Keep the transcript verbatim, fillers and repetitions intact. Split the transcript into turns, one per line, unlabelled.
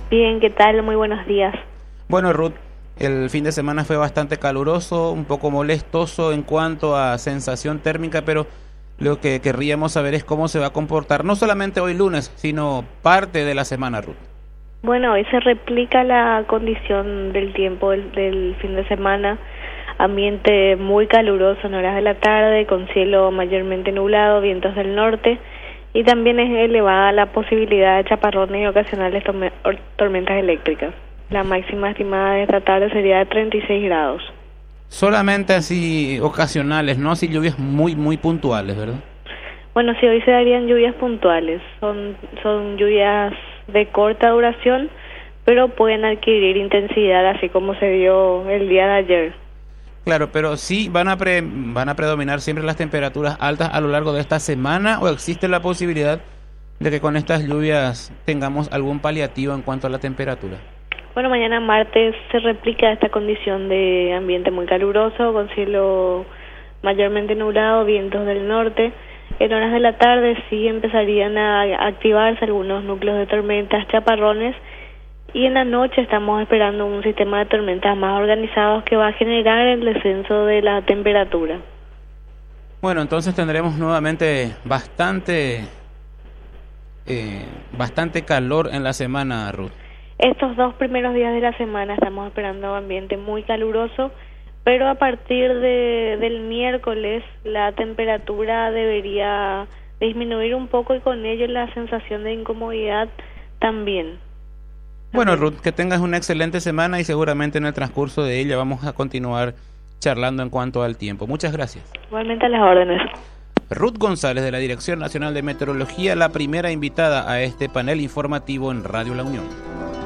Bien, ¿qué tal? Muy buenos días.
Bueno, Ruth, el fin de semana fue bastante caluroso, un poco molestoso en cuanto a sensación térmica, pero lo que querríamos saber es cómo se va a comportar, no solamente hoy lunes, sino parte de la semana, Ruth.
Bueno, hoy se replica la condición del tiempo del, del fin de semana, ambiente muy caluroso en horas de la tarde, con cielo mayormente nublado, vientos del norte, y también es elevada la posibilidad de chaparrones y ocasionales torme- tormentas eléctricas. La máxima estimada de esta tarde sería de treinta y seis grados.
Solamente así ocasionales, no así lluvias muy, muy puntuales, ¿verdad?
Bueno, sí, hoy se darían lluvias puntuales, son, son lluvias de corta duración, pero pueden adquirir intensidad así como se dio el día de ayer.
Claro, pero sí van a pre, van a predominar siempre las temperaturas altas a lo largo de esta semana, ¿o existe la posibilidad de que con estas lluvias tengamos algún paliativo en cuanto a la temperatura?
Bueno, mañana martes se replica esta condición de ambiente muy caluroso, con cielo mayormente nublado, vientos del norte. En horas de la tarde sí empezarían a activarse algunos núcleos de tormentas, chaparrones, y en la noche estamos esperando un sistema de tormentas más organizados que va a generar el descenso de la temperatura.
Bueno, entonces tendremos nuevamente bastante, eh, bastante calor en la semana, Ruth.
Estos dos primeros días de la semana estamos esperando ambiente muy caluroso, pero a partir de, del miércoles la temperatura debería disminuir un poco y con ello la sensación de incomodidad también.
Bueno, Ruth, que tengas una excelente semana y seguramente en el transcurso de ella vamos a continuar charlando en cuanto al tiempo. Muchas gracias.
Igualmente a las órdenes.
Ruth González, de la Dirección Nacional de Meteorología, la primera invitada a este panel informativo en Radio La Unión.